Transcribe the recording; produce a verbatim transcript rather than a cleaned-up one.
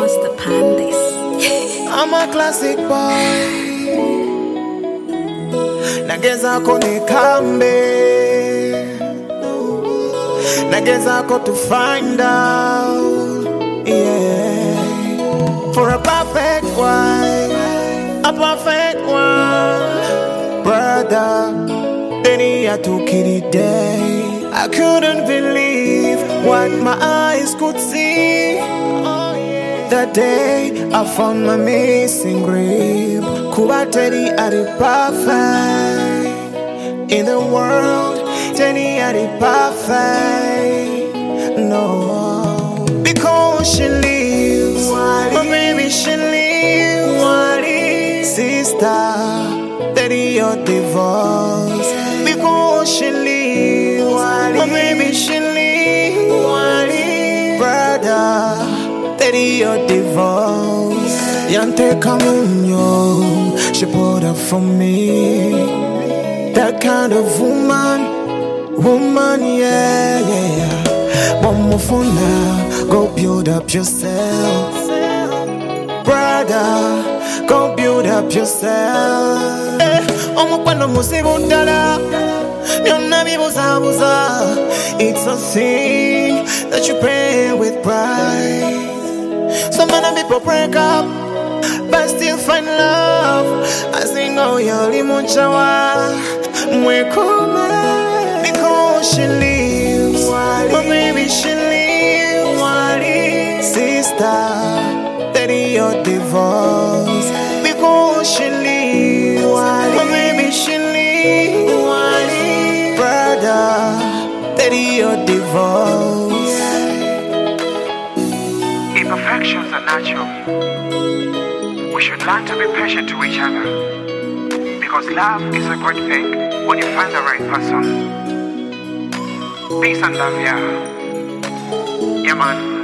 Master Pandis. I'm a classic boy. Nageza ko nikambe. Nageza ko to find out. Yeah. For a perfect wife, a perfect one, brother. Then he had to kill it day. I couldn't believe what my eyes could see. That day I found my missing grip. Kuba Teddy at it perfect in the world. Teddy at it perfect. No, because she lives, but baby she lives. Sister, Teddy your divorce. Because she lives, but baby she lives. Brother, Teddy your divorce. Yante Kamunyo, she put up for me. That kind of woman, woman, yeah, yeah. One more for now, go build up yourself. Brother, go build up yourself. Eh, omo kwano musibu dala, yona bibuza buza. It's a thing that you pray with pride. Some other people break up, but still find love. I sing oh yo limonchawa, mwekuma. Because she lives, but maybe she lives. Sister, Teddy your divorce. Because she lives, but maybe she lives. Brother, Teddy your divorce. Imperfections are natural. We should learn to be patient to each other. Because love is a great thing when you find the right person. Peace and love, yeah. Yeah, man.